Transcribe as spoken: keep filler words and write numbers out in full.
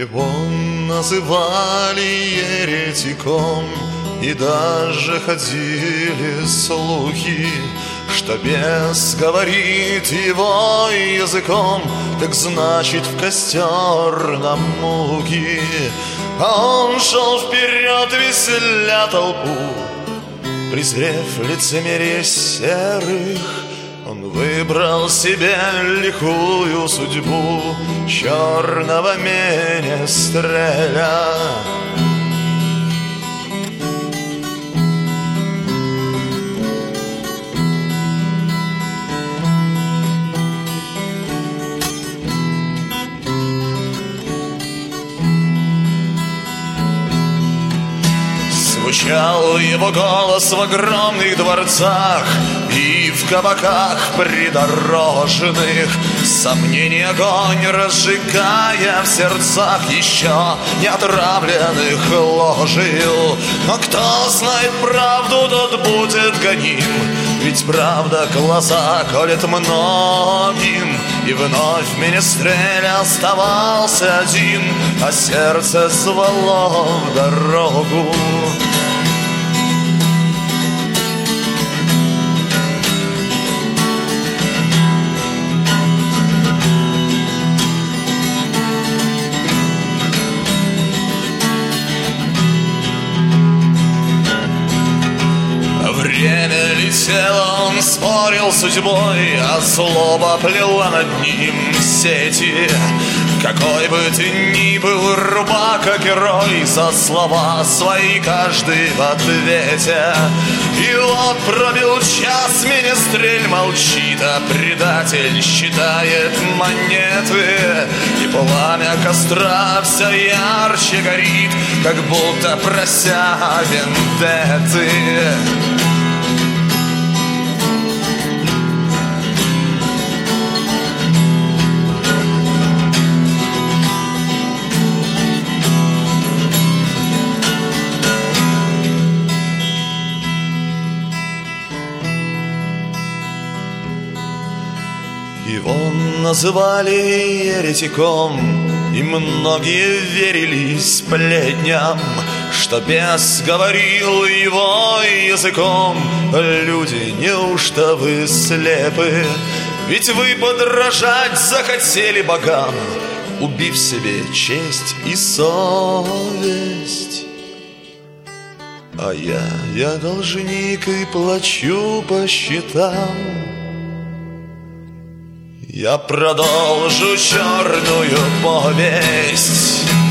Его называли еретиком, и даже ходили слухи, что бес говорит его языком, так значит в костер на муки. А он шел вперед, веселя толпу, презрев лицемерие серых. Он выбрал себе лихую судьбу, черного менестреля. Звучал его голос в огромных дворцах и в кабаках придорожных, сомнений огонь разжигая в сердцах еще не отравленных ложью. Но кто знает правду, тот будет гоним, ведь правда глаза колет многим. И вновь менестрель оставался один, а сердце звало в дорогу. Время летело, он спорил с судьбой, а злоба плела над ним сети. Какой бы ты ни был рубака герой, за слова свои каждый в ответе. И вот пробил час, менестрель молчит, а предатель считает монеты. И пламя костра все ярче горит, как будто прося вендетты. Его называли еретиком, и многие верили сплетням, что бес говорил его языком. Люди, неужто вы слепы? Ведь вы подражать захотели богам, убив себе честь и совесть. А я, я должник и плачу по счетам. Я продолжу черную повесть.